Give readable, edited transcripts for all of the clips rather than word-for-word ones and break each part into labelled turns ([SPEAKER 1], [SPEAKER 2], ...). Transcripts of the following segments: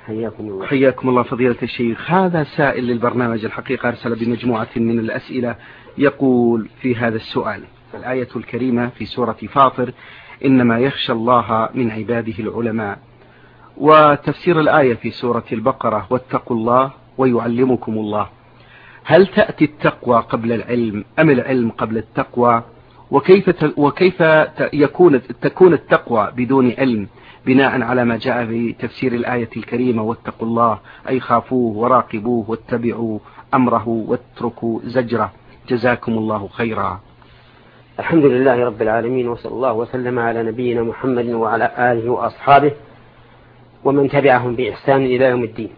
[SPEAKER 1] حياكم الله.
[SPEAKER 2] حياكم الله فضيلة الشيخ. هذا سائل للبرنامج الحقيقة أرسل بمجموعة من الأسئلة، يقول في هذا السؤال: الآية الكريمة في سورة فاطر إنما يخشى الله من عباده العلماء، وتفسير الآية في سورة البقرة واتقوا الله ويعلمكم الله، هل تأتي التقوى قبل العلم أم العلم قبل التقوى؟ وكيف تكون التقوى بدون علم بناء على ما جاء في تفسير الآية الكريمة واتقوا الله أي خافوه وراقبوه واتبعوا أمره واتركوا زجره؟ جزاكم الله خيرا.
[SPEAKER 1] الحمد لله رب العالمين، وصلى الله وسلم على نبينا محمد وعلى آله وأصحابه ومن تبعهم بإحسان إلى يوم الدين.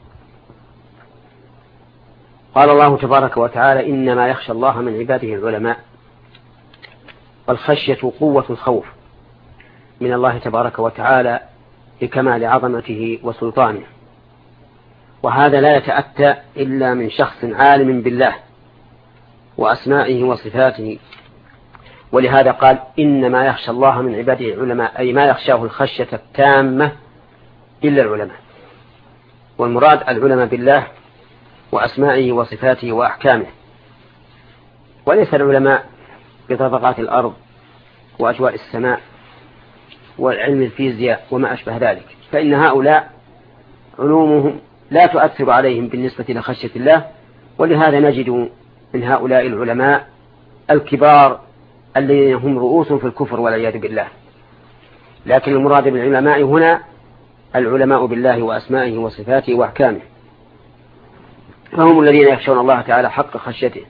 [SPEAKER 1] قال الله تبارك وتعالى: إنما يخشى الله من عباده العلماء. والخشية قوة الخوف من الله تبارك وتعالى لكمال عظمته وسلطانه، وهذا لا يتأتى إلا من شخص عالم بالله وأسمائه وصفاته. ولهذا قال: إنما يخشى الله من عباده العلماء، أي ما يخشاه الخشية التامة إلا العلماء. والمراد العلماء بالله وأسمائه وصفاته وأحكامه، وليس العلماء بطبقات الأرض وأجواء السماء والعلم الفيزياء وما أشبه ذلك، فإن هؤلاء علومهم لا تؤثر عليهم بالنسبة لخشية الله. ولهذا نجد من هؤلاء العلماء الكبار الذين هم رؤوس في الكفر والعياذ بالله. لكن المراد بالعلماء هنا العلماء بالله وأسمائه وصفاته وأحكامه، فهم الذين يخشون الله تعالى حق خشيته.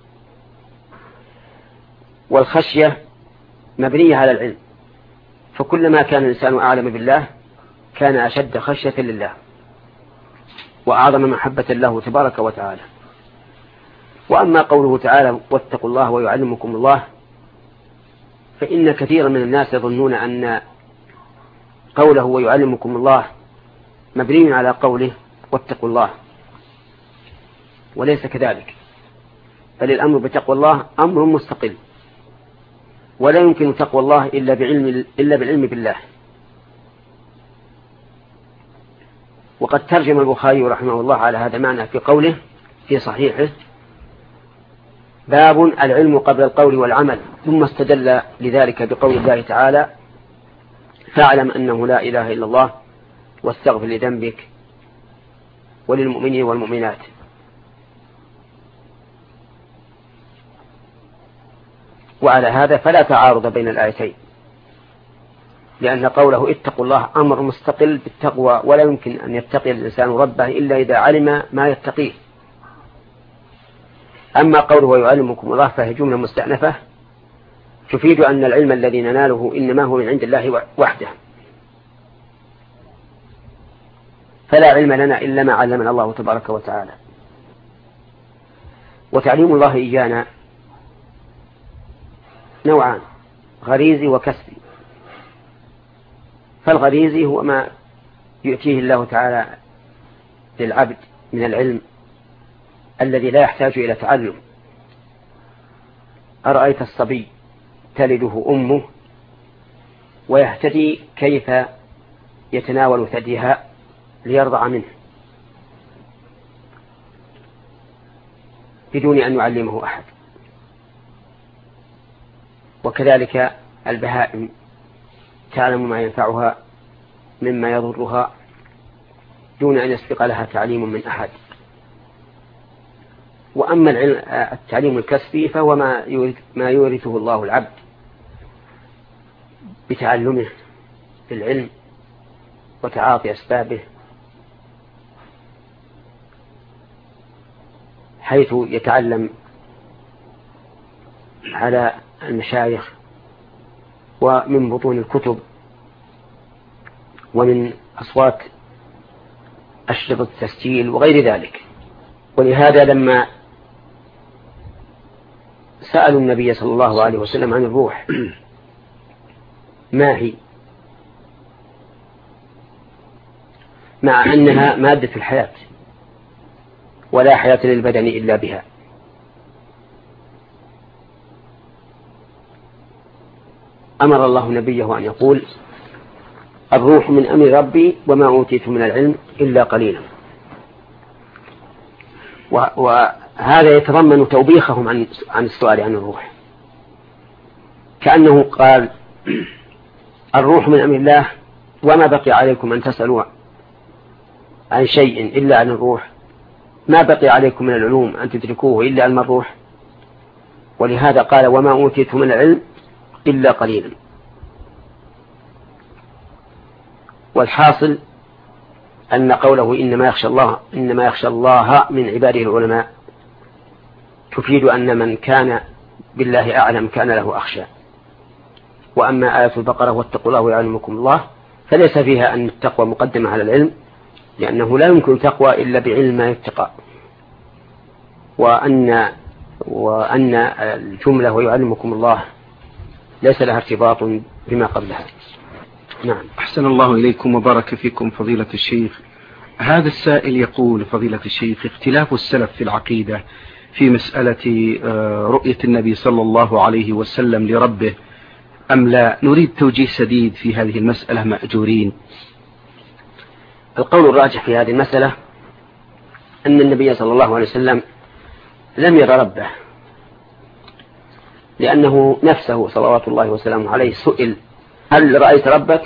[SPEAKER 1] والخشية مبنية على العلم، فكلما كان الإنسان أعلم بالله كان أشد خشية لله وأعظم محبة له تبارك وتعالى. وأما قوله تعالى: واتقوا الله ويعلمكم الله، فإن كثيرا من الناس يظنون أن قوله ويعلمكم الله مبني على قوله واتقوا الله، وليس كذلك، بل الأمر بتقوى الله أمر مستقل، ولا يمكن تقوى الله إلا بالعلم بالله. وقد ترجم البخاري رحمه الله على هذا المعنى في قوله في صحيحه: باب العلم قبل القول والعمل، ثم استدل لذلك بقول الله تعالى: فاعلم أنه لا إله إلا الله واستغفر لذنبك وللمؤمنين والمؤمنات. وعلى هذا فلا تعارض بين الآيتين، لأن قوله اتقوا الله أمر مستقل بالتقوى، ولا يمكن أن يتقي الإنسان ربه إلا إذا علم ما يتقيه. أما قوله ويعلمكم الله فهي جملة مستأنفة تفيد أن العلم الذي نناله إنما هو من عند الله وحده، فلا علم لنا إلا ما علمنا الله تبارك وتعالى. وتعليم الله إيانا نوعان: غريزي وكسبي. فالغريزي هو ما يؤتيه الله تعالى للعبد من العلم الذي لا يحتاج إلى تعلم. أرأيت الصبي تلده أمه ويهتدي كيف يتناول ثديها ليرضع منه بدون أن يعلمه أحد. وكذلك البهائم تعلم ما ينفعها مما يضرها دون أن يسبق لها تعليم من أحد. وأما التعليم الكسبي فهو ما يورثه الله العبد بتعلمه في العلم وتعاطي أسبابه، حيث يتعلم على المشايخ ومن بطون الكتب ومن أصوات أشرطة التسجيل وغير ذلك. ولهذا لما سألوا النبي صلى الله عليه وسلم عن الروح ما هي، مع أنها مادة الحياة ولا حياة للبدن إلا بها، أمر الله نبيه أن يقول: الروح من أمر ربي وما أوتيت من العلم إلا قليلا. وهذا يتضمن توبيخهم عن السؤال عن الروح، كأنه قال الروح من أمر الله وما بقي عليكم أن تسألوا عن شيء إلا عن الروح، ما بقي عليكم من العلوم أن تدركوه إلا علم الروح. ولهذا قال وما أوتيت من العلم إلا قليلا. والحاصل أن قوله إنما يخشى الله من عباده العلماء تفيد أن من كان بالله أعلم كان له أخشى. وأما آية البقرة واتقوا الله ويعلمكم الله فليس فيها أن التقوى مقدمة على العلم، لأنه لا يمكن تقوى إلا بعلم ما يتقى، وأن الجملة ويعلمكم الله ليس لها ارتباط بما قبلها. نعم.
[SPEAKER 2] أحسن الله إليكم وبارك فيكم فضيلة الشيخ. هذا السائل يقول فضيلة الشيخ اختلاف السلف في العقيدة في مسألة رؤية النبي صلى الله عليه وسلم لربه أم لا، نريد توجيه سديد في هذه المسألة مأجورين.
[SPEAKER 1] القول الراجح في هذه المسألة أن النبي صلى الله عليه وسلم لم يرى ربه، لأنه نفسه صلوات الله وسلامه عليه سئل هل رأيت ربك؟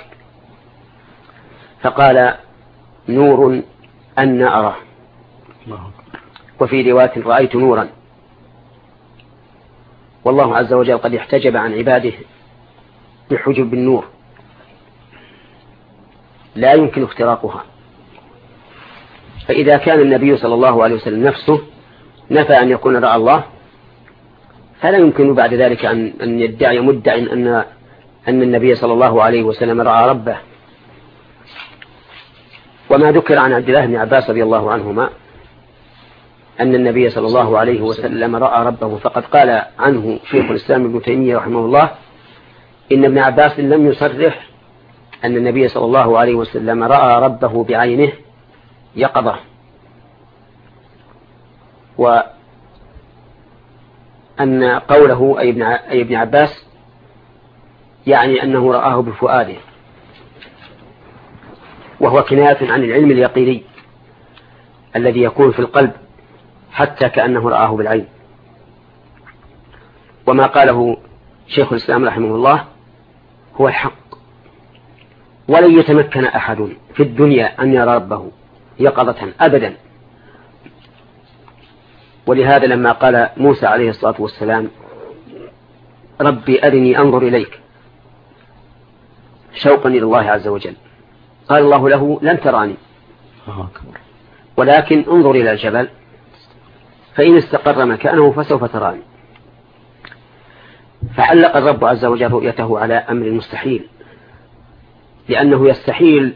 [SPEAKER 1] فقال نور أن أراه، وفي رواية رأيت نورا. والله عز وجل قد احتجب عن عباده بحجب النور لا يمكن اختراقها. فإذا كان النبي صلى الله عليه وسلم نفسه نفى أن يكون رأى الله، فلا يمكن بعد ذلك أن يدعي مدع أن النبي صلى الله عليه وسلم رأى ربه. وما ذكر عن عبد الله بن عباس رضي الله عنهما أن النبي صلى الله عليه وسلم رأى ربه، فقد قال عنه شيخ الإسلام ابن تيمية رحمه الله إن ابن عباس لم يصرح أن النبي صلى الله عليه وسلم رأى ربه بعينه يقظة، وأن قوله أي ابن عباس يعني أنه رآه بفؤاده، وهو كناية عن العلم اليقيني الذي يكون في القلب حتى كأنه رآه بالعين. وما قاله شيخ الإسلام رحمه الله هو الحق، ولن يتمكن أحد في الدنيا أن يرى ربه يقظة أبدا. ولهذا لما قال موسى عليه الصلاة والسلام ربي أرني أنظر إليك شوقا إلى الله عز وجل، قال الله له لن تراني ولكن انظر إلى الجبل فإن استقر مكانه فسوف تراني. فعلق الرب عز وجل رؤيته على أمر مستحيل، لأنه يستحيل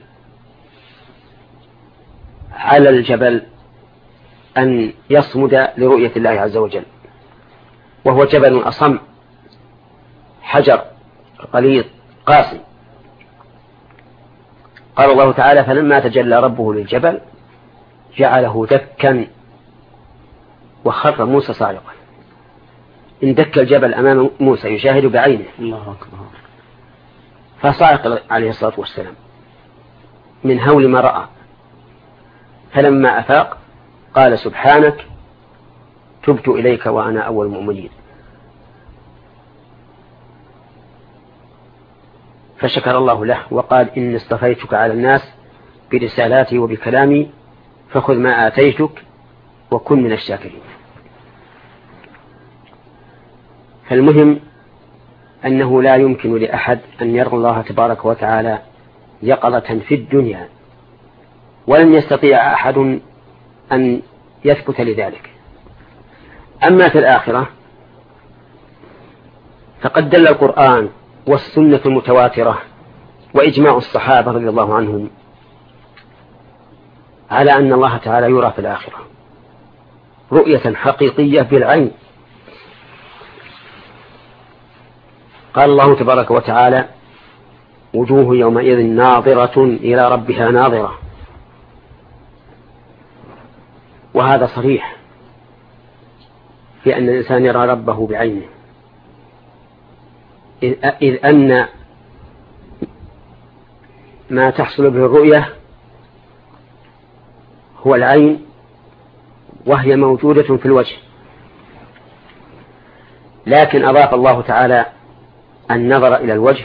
[SPEAKER 1] على الجبل أن يصمد لرؤية الله عز وجل، وهو جبل أصم حجر غليظ قاسي. قال الله تعالى فلما تجلى ربه للجبل جعله دكا وخر موسى صاعقا. اندك الجبل أمام موسى يشاهد بعينه، الله أكبر، فصاعق عليه الصلاة والسلام من هول ما رأى. فلما أفاق قال سبحانك تبت إليك وأنا أول المؤمنين. فشكر الله له وقال إني اصطفيتك على الناس برسالاتي وبكلامي فخذ ما آتيتك وكن من الشاكرين. فالمهم أنه لا يمكن لأحد أن يرى الله تبارك وتعالى يقظة في الدنيا، ولن يستطيع أحد أن يثبت لذلك. أما في الآخرة فقد دل القرآن والسنة المتواترة وإجماع الصحابة رضي الله عنهم على أن الله تعالى يرى في الآخرة رؤية حقيقية بالعين. قال الله تبارك وتعالى وجوه يومئذ ناظرة إلى ربها ناظرة، وهذا صريح في أن الإنسان يرى ربه بعينه، إذ أن ما تحصل به الرؤية هو العين، وهي موجودة في الوجه، لكن أضاف الله تعالى النظر إلى الوجه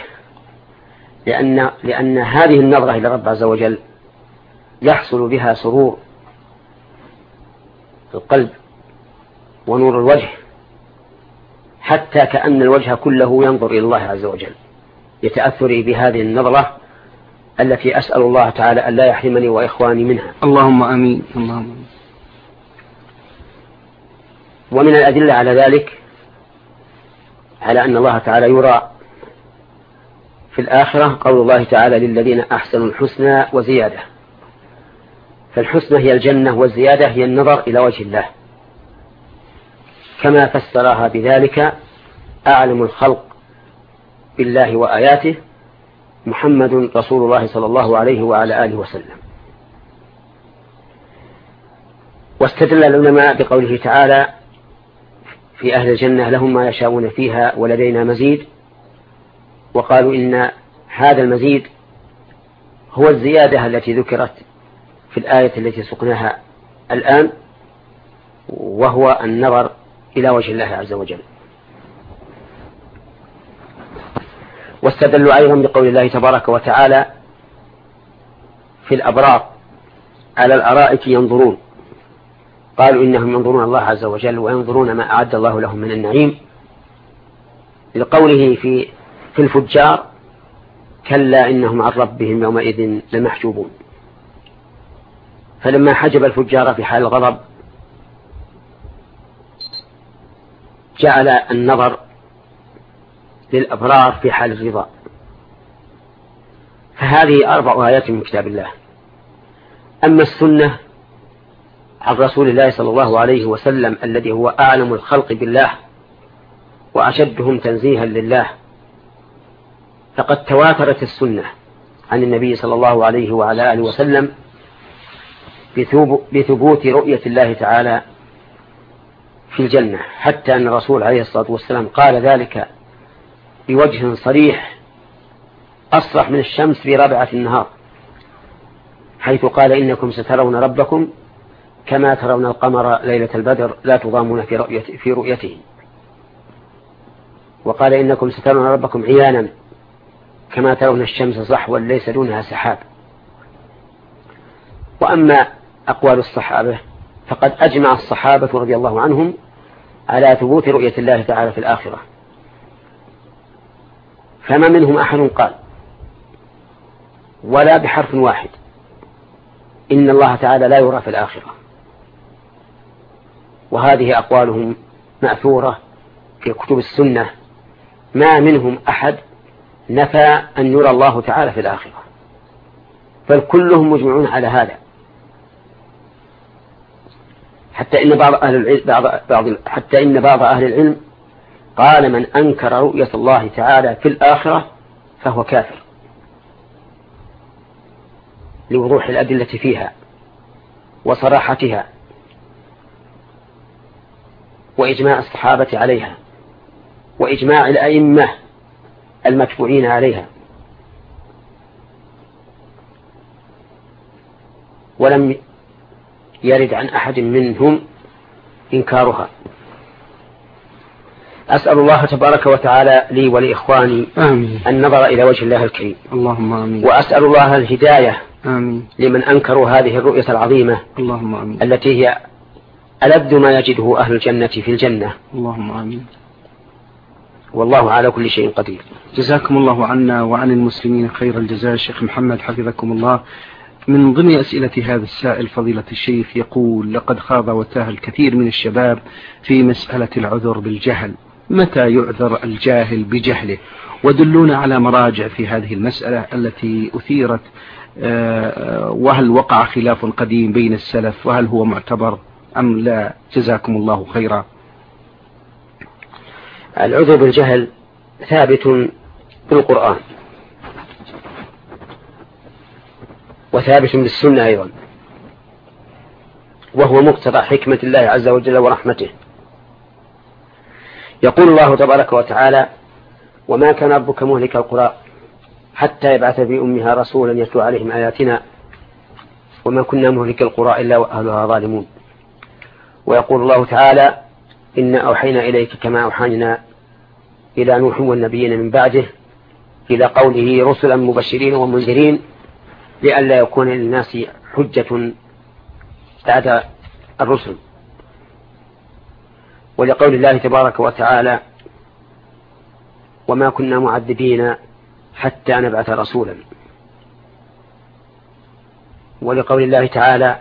[SPEAKER 1] لأن هذه النظرة إلى رب عز وجل يحصل بها سرور القلب ونور الوجه، حتى كأن الوجه كله ينظر إلى الله عز وجل، يتأثر بهذه النظرة التي أسأل الله تعالى أن لا يحرمني وإخواني منها.
[SPEAKER 2] اللهم آمين. اللهم آمين.
[SPEAKER 1] ومن الأدلة على ذلك على أن الله تعالى يرى في الآخرة قول الله تعالى للذين أحسنوا الحسنى وزيادة، فالحسنى هي الجنة والزيادة هي النظر إلى وجه الله، كما فسرها بذلك أعلم الخلق بالله وآياته محمد رسول الله صلى الله عليه وعلى آله وسلم. واستدل العلماء بقوله تعالى في أهل الجنة لهم ما يشاءون فيها ولدينا مزيد، وقالوا إن هذا المزيد هو الزيادة التي ذكرت في الآية التي سقناها الآن، وهو النظر إلى وجه الله عز وجل. واستدلوا أيضا بقول الله تبارك وتعالى في الأبرار على الأرائك ينظرون، قالوا إنهم ينظرون الله عز وجل وينظرون ما أعد الله لهم من النعيم، لقوله في الفجار كلا إنهم عن ربهم يومئذ لمحجوبون. فلما حجب الفجار في حال الغضب جعل النظر للأبرار في حال الرضا. فهذه 4 آيات من كتاب الله. أما السنة عن رسول الله صلى الله عليه وسلم الذي هو أعلم الخلق بالله وأشدهم تنزيها لله، فقد تواترت السنة عن النبي صلى الله عليه وعلى آله وسلم بثبوت رؤية الله تعالى في الجنة، حتى أن الرسول عليه الصلاة والسلام قال ذلك بوجه صريح أصرح من الشمس في رابعة النهار، حيث قال إنكم سترون ربكم كما ترون القمر ليلة البدر لا تضامون في رؤيته، وقال إنكم سترون ربكم عيانا كما ترون الشمس صحوا ليس دونها سحاب. وأما أقوال الصحابة فقد أجمع الصحابة رضي الله عنهم على ثبوت رؤية الله تعالى في الآخرة، فما منهم أحد قال ولا بحرف واحد إن الله تعالى لا يرى في الآخرة، وهذه أقوالهم مأثورة في كتب السنة، ما منهم أحد نفى أن يرى الله تعالى في الآخرة، بل كلهم مجمعون على هذا، حتى إن بعض أهل العلم قال من أنكر رؤية الله تعالى في الآخرة فهو كافر، لوضوح الأدلة فيها وصراحتها وإجماع الصحابة عليها وإجماع الأئمة المتبوعين عليها، ولم يرد عن أحد منهم إنكارها. أسأل الله تبارك وتعالى لي ولإخواني النظر إلى وجه الله الكريم،
[SPEAKER 2] اللهم آمين.
[SPEAKER 1] وأسأل الله الهداية
[SPEAKER 2] آمين.
[SPEAKER 1] لمن أنكروا هذه الرؤية العظيمة،
[SPEAKER 2] اللهم آمين.
[SPEAKER 1] التي هي ألذ ما يجده أهل الجنة في الجنة،
[SPEAKER 2] اللهم آمين.
[SPEAKER 1] والله على كل شيء قدير.
[SPEAKER 2] جزاكم الله عنا وعن المسلمين خير الجزاء. شيخ محمد حفظكم الله، من ضمن أسئلة هذا السائل فضيلة الشيخ يقول لقد خاض وتاه الكثير من الشباب في مسألة العذر بالجهل، متى يعذر الجاهل بجهله؟ ودلونا على مراجع في هذه المسألة التي أثيرت، وهل وقع خلاف قديم بين السلف وهل هو معتبر أم لا؟ جزاكم الله خيرا.
[SPEAKER 1] العذر بالجهل ثابت بالقرآن وثابت بالسنة أيضا، وهو مقتضى حكمة الله عز وجل ورحمته. يقول الله تبارك وتعالى وما كان ربك مهلك القرى حتى يبعث في أمها رسولا يتلو عليهم آياتنا وما كنا مهلك القرى إلا وأهلها ظالمون. ويقول الله تعالى إنا أوحينا إليك كما أوحينا إلى نوح والنبيين من بعده إلى قوله رسلا مبشرين ومنذرين لئلا يكون للناس حجة بعد الرسل. ولقول الله تبارك وتعالى وما كنا معذبين حتى نبعث رسولا. ولقول الله تعالى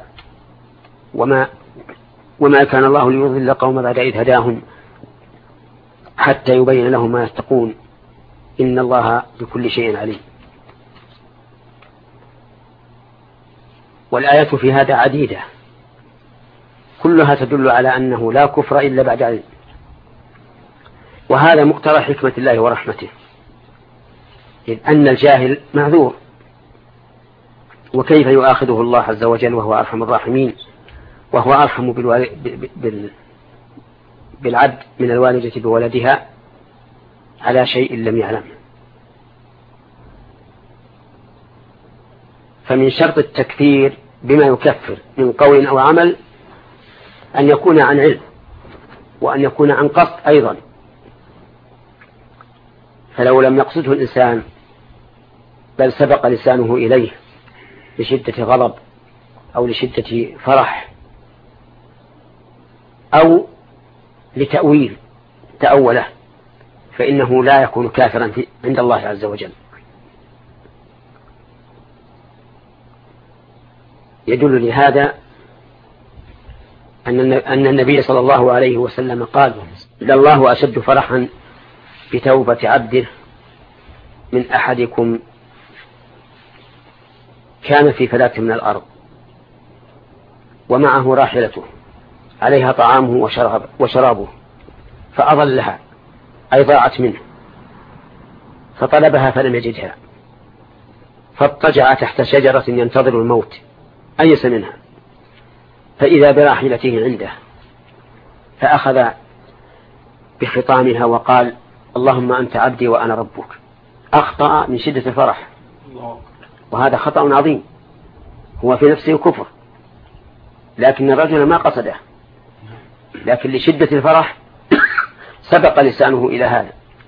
[SPEAKER 1] وما كان الله ليضل قوم بعد إذ هداهم حتى يبين لهم ما يتقون إن الله بكل شيء عليم. والآيات في هذا عديدة كلها تدل على أنه لا كفر إلا بعد علم، وهذا مقتضى حكمة الله ورحمته، إذ أن الجاهل معذور، وكيف يؤاخذه الله عز وجل وهو أرحم الراحمين وهو أرحم بالعبد من الوالدة بولدها على شيء لم يعلم. فمن شرط التكفير بما يكفر من قول أو عمل أن يكون عن علم وأن يكون عن قصد أيضا. فلو لم يقصده الإنسان بل سبق لسانه إليه لشدة غضب أو لشدة فرح أو لتأويل تأوله فإنه لا يكون كافرا عند الله عز وجل. يدل لهذا أن النبي صلى الله عليه وسلم قال لله أشد فرحا بتوبة عبده من أحدكم كان في فلاة من الأرض ومعه راحلته عليها طعامه وشرابه فأضلها أي ضاعت منه فطلبها فلم يجدها فاضطجع تحت شجرة ينتظر الموت أيس منها فإذا براحلته عنده فأخذ بخطامها وقال اللهم أنت عبدي وأنا ربك. أخطأ من شدة الفرح، وهذا خطأ عظيم، هو في نفسه كفر، لكن الرجل ما قصده، لكن لشدة الفرح سبق لسانه إلى هذا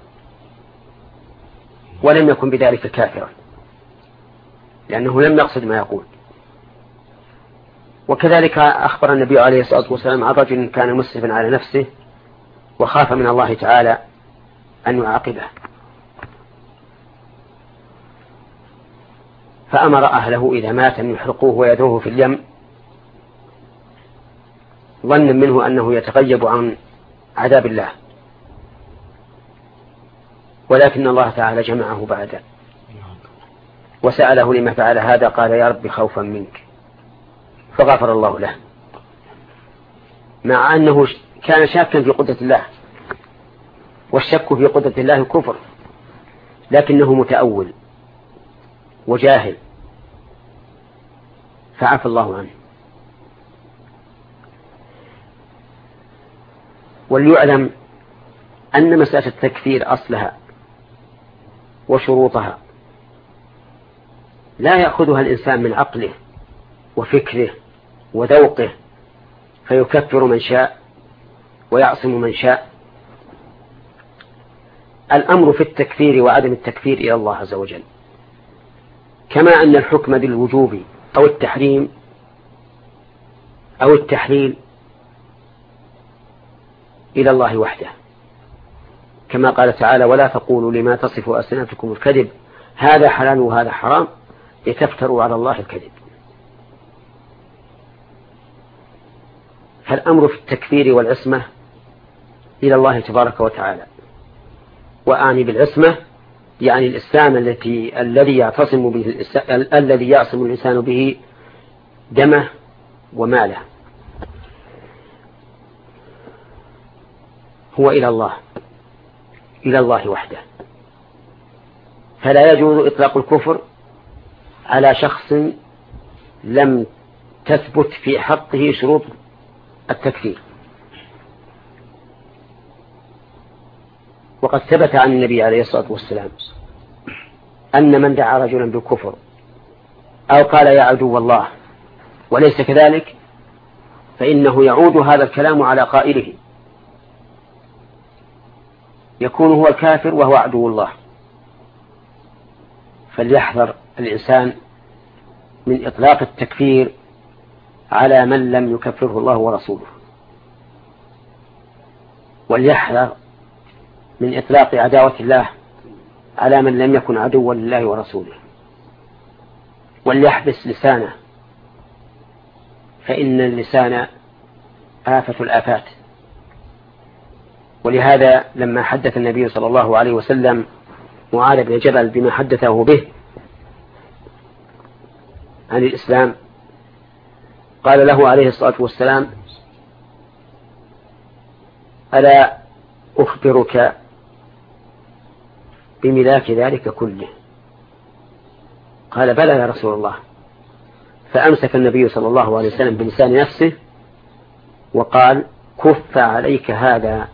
[SPEAKER 1] ولم يكن بذلك كافرا لأنه لم يقصد ما يقول. وكذلك أخبر النبي عليه الصلاة والسلام عن رجل كان مسرفا على نفسه وخاف من الله تعالى أن يعاقبه فأمر أهله إذا مات أن يحرقوه ويدوه في اليم ظنا منه أنه يتغيب عن عذاب الله، ولكن الله تعالى جمعه بعد وسأله لما فعل هذا قال يا رب خوفا منك فغفر الله له، مع أنه كان شاكا في قدرة الله، والشك في قدرة الله كفر، لكنه متأول وجاهل فعفى الله عنه. وليعلم أن مسألة التكفير أصلها وشروطها لا يأخذها الإنسان من عقله وفكره وذوقه فيكفر من شاء ويعصم من شاء. الأمر في التكفير وعدم التكفير إلى الله عز وجل، كما أن الحكم بالوجوب أو التحريم أو التحليل إلى الله وحده، كما قال تعالى ولا تقولوا لما تصف ألسنتكم الكذب هذا حلال وهذا حرام لتفتروا على الله الكذب. فالأمر في التكفير والعصمة إلى الله تبارك وتعالى، وأعني بالعصمة يعني الإسلام الذي يعصم الإنسان به دمه وماله هو إلى الله وحده. فلا يجوز إطلاق الكفر على شخص لم تثبت في حقه شروط التكفير. وقد ثبت عن النبي عليه الصلاة والسلام أن من دعا رجلا بالكفر أو قال يا عدو الله وليس كذلك فإنه يعود هذا الكلام على قائله، يكون هو الكافر وهو عدو الله. فليحذر الإنسان من إطلاق التكفير على من لم يكفره الله ورسوله، وليحذر من إطلاق عداوة الله على من لم يكن عدوا لله ورسوله، وليحبس لسانه، فإن اللسان آفة الآفات. ولهذا لما حدث النبي صلى الله عليه وسلم معاذ بن جبل بما حدثه به عن الإسلام قال له عليه الصلاة والسلام ألا أخبرك بملاك ذلك كله؟ قال بلى يا رسول الله. فأمسك النبي صلى الله عليه وسلم بلسان نفسه وقال كف عليك هذا،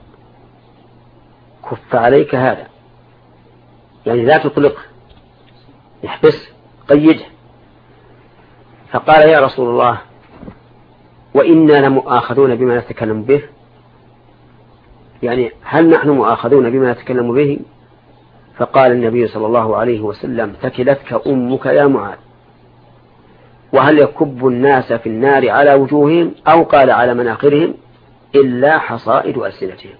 [SPEAKER 1] كف عليك هذا، يعني لا تطلق، احبس قيده. فقال يا رسول الله وإنا لمؤاخذون بما نتكلم به، يعني هل نحن مؤاخذون بما نتكلم به؟ فقال النبي صلى الله عليه وسلم ثكلتك أمك يا معاذ، وهل يكب الناس في النار على وجوههم أو قال على مناخرهم إلا حصائد ألسنتهم.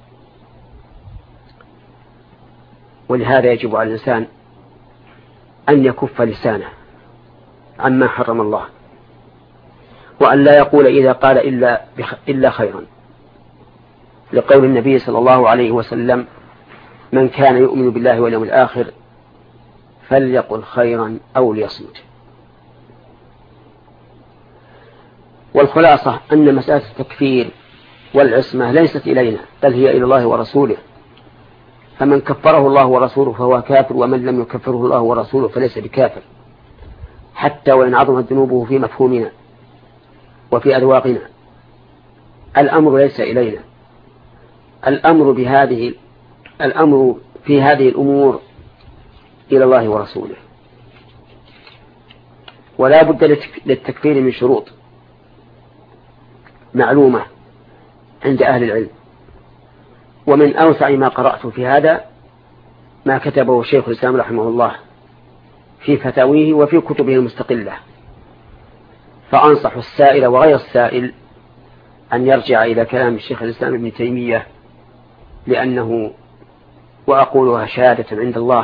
[SPEAKER 1] ولهذا يجب على الإنسان أن يكف لسانه عما حرم الله، وأن لا يقول إذا قال إلا خيرا، لقول النبي صلى الله عليه وسلم من كان يؤمن بالله واليوم الآخر فليقل خيرا أو ليصمت. والخلاصة أن مسألة التكفير والعصمة ليست إلينا بل هي إلى الله ورسوله، فمن كفره الله ورسوله فهو كافر، ومن لم يكفره الله ورسوله فليس بكافر، حتى وإن عظمت ذنوبه في مفهومنا وفي أذواقنا. الأمر ليس إلينا، الأمر في هذه الأمور إلى الله ورسوله. ولا بد للتكفير من شروط معلومة عند أهل العلم، ومن أوسع ما قرأت في هذا ما كتبه شيخ الإسلام رحمه الله في فتاويه وفي كتبه المستقلة، فأنصح السائل وغير السائل أن يرجع إلى كلام الشيخ الإسلام ابن تيمية، لأنه وأقولها شهادة عند الله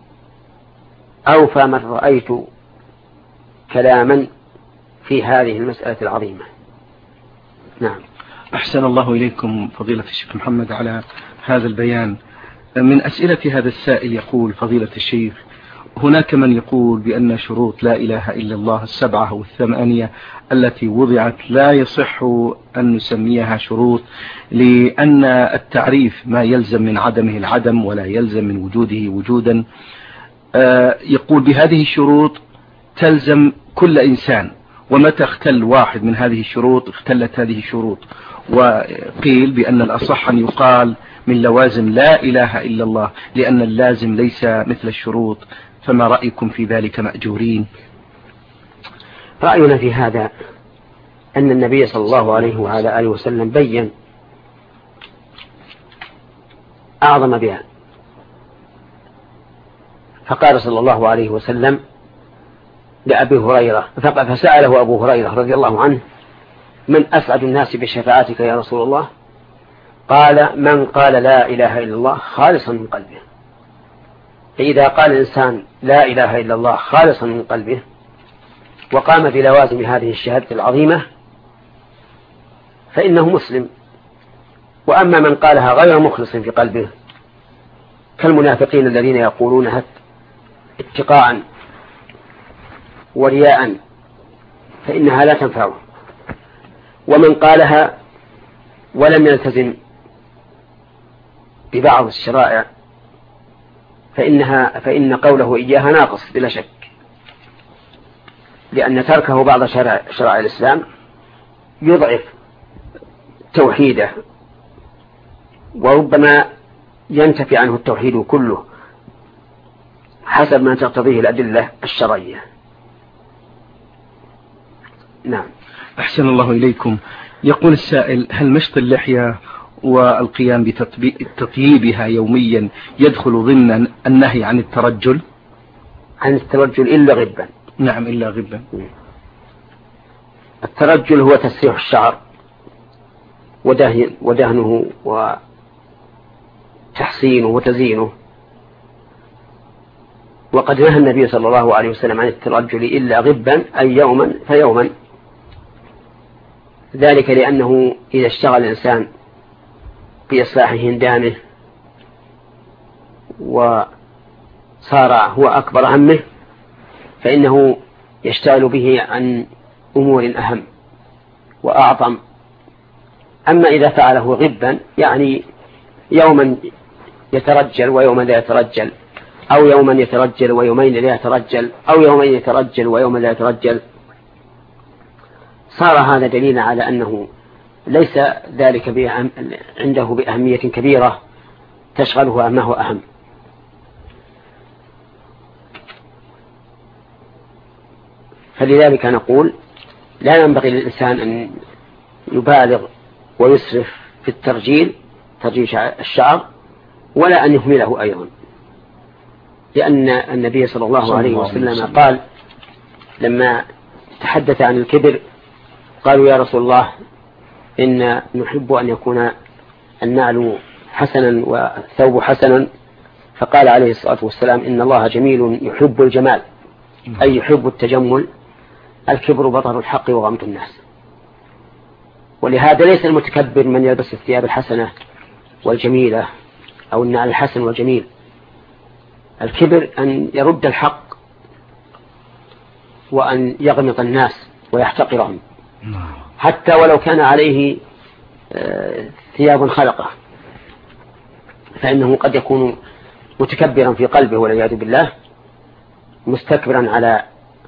[SPEAKER 1] أوفى من رأيت كلاما في هذه المسألة العظيمة. نعم.
[SPEAKER 2] أحسن الله إليكم فضيلة الشيخ محمد على هذا البيان. من أسئلة هذا السائل يقول فضيلة الشيخ هناك من يقول بأن شروط لا إله إلا الله 7 أو 8 التي وضعت لا يصح أن نسميها شروط، لأن التعريف ما يلزم من عدمه العدم ولا يلزم من وجوده وجودا. يقول بهذه الشروط تلزم كل إنسان، ومتى اختل واحد من هذه الشروط اختلت هذه الشروط. وقيل بأن الأصح أن يقال من لوازم لا إله إلا الله، لأن اللازم ليس مثل الشروط. فما رأيكم في ذلك مأجورين؟
[SPEAKER 1] رأينا في هذا أن النبي صلى الله عليه وعلى آله وسلم بيّن أعظم بها، فقال صلى الله عليه وسلم لأبي هريرة، فسأله أبو هريرة رضي الله عنه من أسعد الناس بشفاعتك يا رسول الله؟ قال من قال لا إله إلا الله خالصا من قلبه. فإذا قال الإنسان لا إله إلا الله خالصا من قلبه وقام بلوازم هذه الشهادة العظيمة فإنه مسلم. وأما من قالها غير مخلص في قلبه كالمنافقين الذين يقولونها اتقاء ورياء فإنها لا تنفعه. ومن قالها ولم يلتزم ببعض الشرائع فإن قوله إياها ناقص بلا شك، لأن تركه بعض شرائع الإسلام يضعف توحيده، وربما ينتفي عنه التوحيد كله. حسب ما تقتضيه الأدلة الشرعية. نعم.
[SPEAKER 2] أحسن الله إليكم. يقول السائل: هل مشط اللحية والقيام بتطييبها يوميا يدخل ضمن النهي عن الترجل؟
[SPEAKER 1] عن الترجل إلا غبا.
[SPEAKER 2] نعم، إلا غبا.
[SPEAKER 1] الترجل هو تسريح الشعر ودهنه وتحسينه وتزيينه، وقد نهى النبي صلى الله عليه وسلم عن الترجل إلا غبا، أي يوما فيوما، ذلك لأنه إذا اشتغل الإنسان بإصلاح هندامه وصار هو أكبر همه فإنه يشتغل به عن أمور أهم وأعظم. أما إذا فعله غبا، يعني يوما يترجل ويوما لا يترجل، أو يوما يترجل ويومين لا يترجل، أو يومين يترجل ويوما لا يترجل، صار هذا دليلا على أنه ليس ذلك عنده بأهمية كبيرة تشغله ما هو أهم. فلذلك نقول لا ينبغي للإنسان أن يبالغ ويسرف في ترجيل الشعر، ولا أن يهمله أيضا، لأن النبي صلى الله عليه وسلم قال لما تحدث عن الكبر: قالوا يا رسول الله إن نحب أن يكون النعل حسنا والثوب حسنا، فقال عليه الصلاة والسلام: إن الله جميل يحب الجمال، أي يحب التجمل. الكبر بطر الحق وغمط الناس. ولهذا ليس المتكبر من يلبس الثياب الحسنة والجميلة أو النعل الحسن والجميل. الكبر أن يرد الحق وأن يغمط الناس ويحتقرهم، حتى ولو كان عليه ثياب خلقة، فإنه قد يكون متكبرا في قلبه والعياذ بالله، مستكبرا على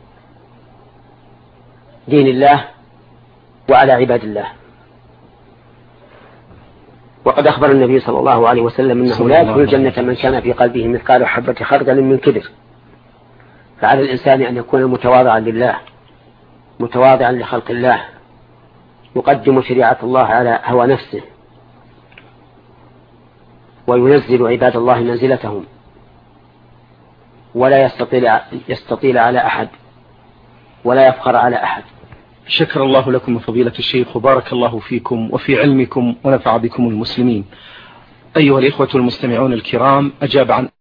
[SPEAKER 1] دين الله وعلى عباد الله. وقد أخبر النبي صلى الله عليه وسلم أنه لا يدخل الجنة من كان في قلبه مثقال حبة خردل من كبر. فعلى الإنسان أن يكون متواضعا لله، متواضعا لخلق الله، يقدم شريعة الله على هوى نفسه، وينزل عباد الله منزلتهم، ولا يستطيل على أحد ولا يفخر على أحد.
[SPEAKER 2] شكر الله لكم فضيلة الشيخ، وبارك الله فيكم وفي علمكم ونفع بكم المسلمين. أيها الإخوة المستمعون الكرام، أجاب عن